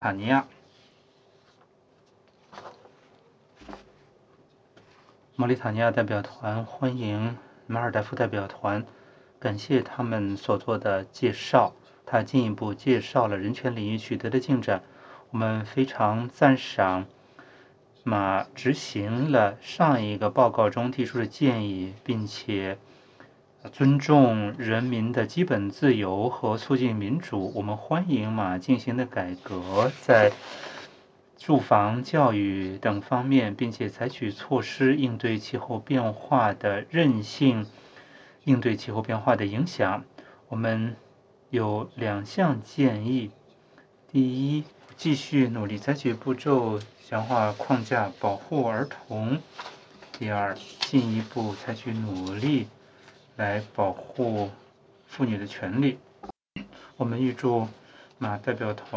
塔尼亚。莫里塔尼亚代表团欢迎马尔代夫代表团，感谢他们所做的介绍。他进一步介绍了人权领域取得的进展。我们非常赞赏马执行了上一个报告中提出的建议，并且尊重人民的基本自由和促进民主。我们欢迎马进行的改革，在住房、教育等方面，并且采取措施应对气候变化的韧性，应对气候变化的影响。我们有2项建议：第一，继续努力采取步骤强化框架保护儿童；第二，进一步采取努力来保护妇女的权利。我们预祝马代表团